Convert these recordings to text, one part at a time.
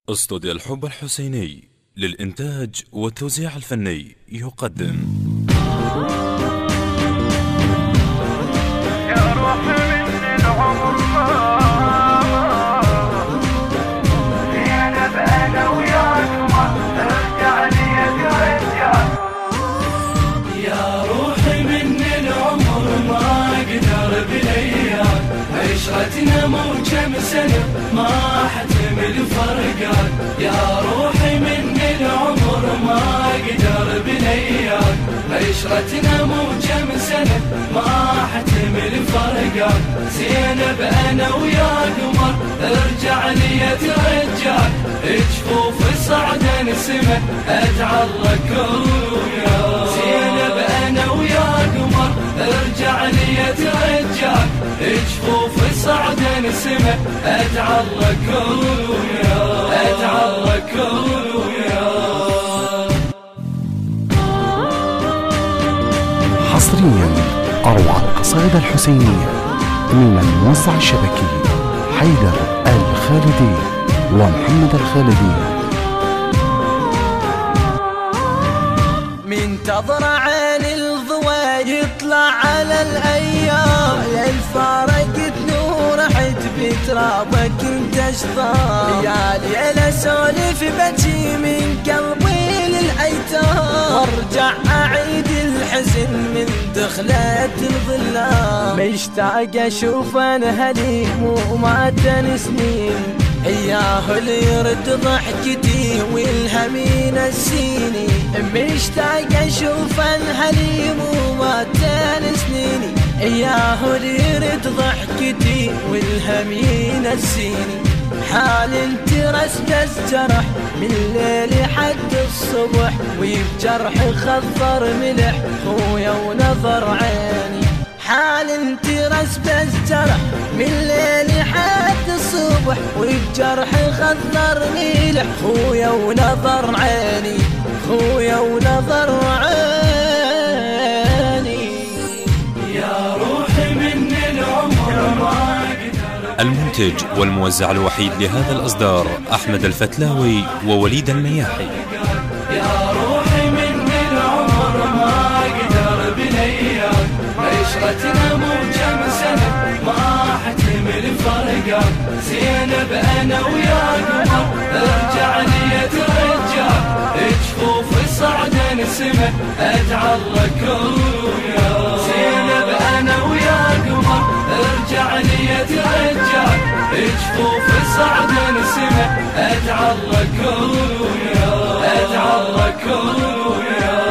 استوديو الحب الحسيني للإنتاج والتوزيع الفني يقدم يا روح من العمر أنا بأنا وياك ما ارجع لي ارجع. يا روحي من العمر ما اقدر بلياك، عشرتنا مو كم سنة ما احتمل فرقاك. يا روحي من العمر ما اقدر بلياك، عشرتنا مو كم سنة ما احتمل فرقاك. زينب انا ويا قمر ارجع لي اترجاك، جفوف صعدا سما اتعلق وياك. زينب انا ويا قمر ارجع لي اترجاك، جفوف صعدا سما اتعلق وياك، اتعلق وياك. حصريا أروع القصائد الحسينية من الموزع الشبكي حيدر الخالدي ومحمد الخالدي. منتظر عين الضوى يطلع على الأيام، الفارقت نورحت بترابك انت اشطار. يا ليلة سولف بجي من قلبي للأيتام، وارجع أعيد الحزن من دخلة الظلام. مشتاق أشوف أنا هليم ومعدن سنين، إياه اللي يرد ضحكتي والهمين السيني. مشتاق أشوف الحليم وماتن سنيني، إياه اللي يرد ضحكتي والهمين السيني. حال انترس بس جرح من الليل حد الصبح، وبجرح خضر ملح خويا ونظر عيني. حال انترس بس جرح من الليل حد الصبح، وبجرح خضر ملح خويا ونظر عيني، خويا ونظر عيني. يا روحي من العمر ما المنتج والموزع الوحيد لهذا الإصدار أحمد الفتلاوي ووليد المياحي. يا روحي من العمر ما اقدر بلياك، عشرتنا مو كم سنة ما احتمل فرقاك. زينب انا ويا قمر ارجع لي اترجاك، جفوف صعدا سما اتعلق وياك. زينب انا ويا قمر ارجع لي اترجاك، جفوف صعدا سما اتعلق وياك، اتعلق وياك.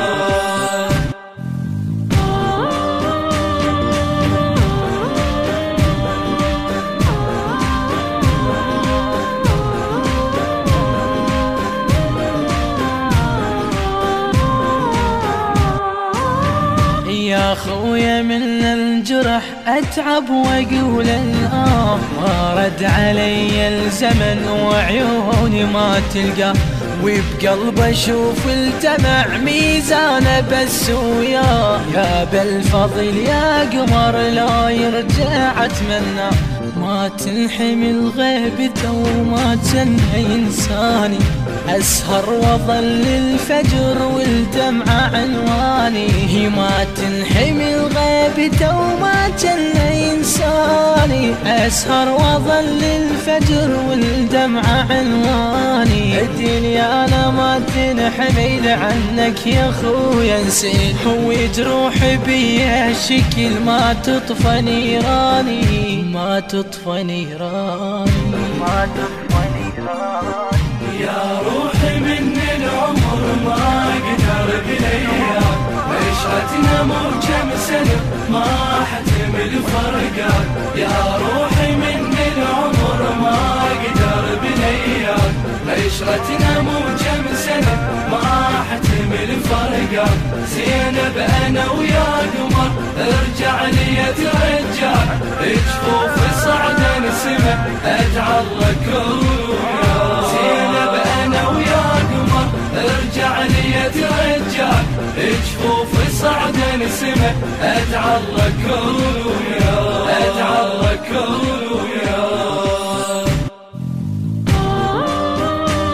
يا خويا من الجرح اتعب واقول الآه، ما رد علي الزمن وعيوني ما تلقى، وبقلب اشوف الدمع ميزانه بس وياه. يا بالفضل يا قمر لا يرجع اتمنى، ما تنحمل غيبته وما جنى انساني. اسهر واظل الفجر والدمعة عنواني، هي ما تنحمل غيبته وما جنى انساني. اسهر واظل الفجر والدمعة عنواني. الدنيا انا ما تنحمل عنك يا خويا نسيت، هو جروح بيا شكل ما تطفى نيراني، ما تطفى نيراني، ما تطفى نيراني. يا روحي من العمر ما اقدر بلياك، عشرتنا مو كم سنة ما احتمل فرقاك. يا روحي من العمر ما اقدر بلياك، عشرتنا مو كم سنة ما احتمل فرقاك. زينب انا ويا قمر ارجع لي اترجاك، جفوف صعدا سما اتعلق وياك. زينب انا ويا قمر ارجع لي اترجاك، جفوف صعدا سما اتعلق وياك، اتعلق وياك.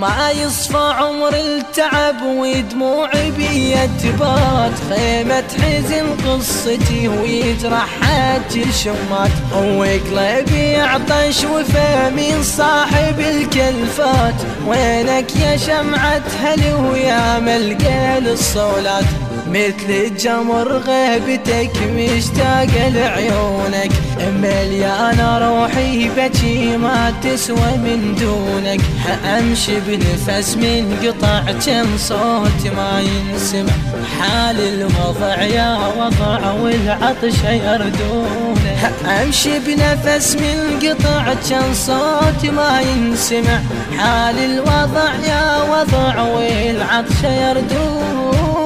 ما يصفى عمر التعب ودموعي بيتبات، خيمة حزن قصتي ويجرح حج الشمات، وقلبي يعطش وفمي صاحب الكلفات، وينك يا شمعة هل ويا ملقى الصولات، مثل الجمر غيبتك مشتاق لعيونك، مليانة روحي بجي ما تسوى من دونك، امشي بنفس من قطع كم صوت ما ينسمع، حال الوضع يا وضع والعطش يردونك، امشي بنفس من قطع كم صوت ما ينسمع، حال الوضع يا وضع والعطش يردونك.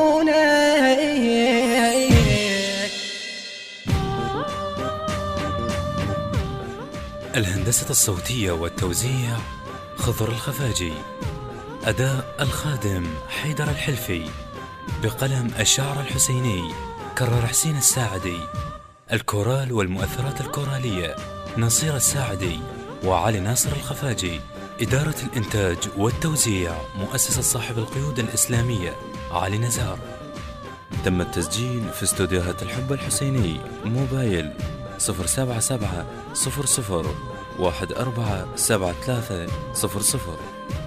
الهندسة الصوتية والتوزيع خضر الخفاجي، أداء الخادم حيدر الحلفي، بقلم الشاعر الحسيني كرر حسين الساعدي، الكورال والمؤثرات الكورالية نصير الساعدي وعلي ناصر الخفاجي، إدارة الإنتاج والتوزيع مؤسسة صاحب القيود الإسلامية علي نزار. تم التسجيل في استوديوهات الحب الحسيني، موبايل 077 00 147300.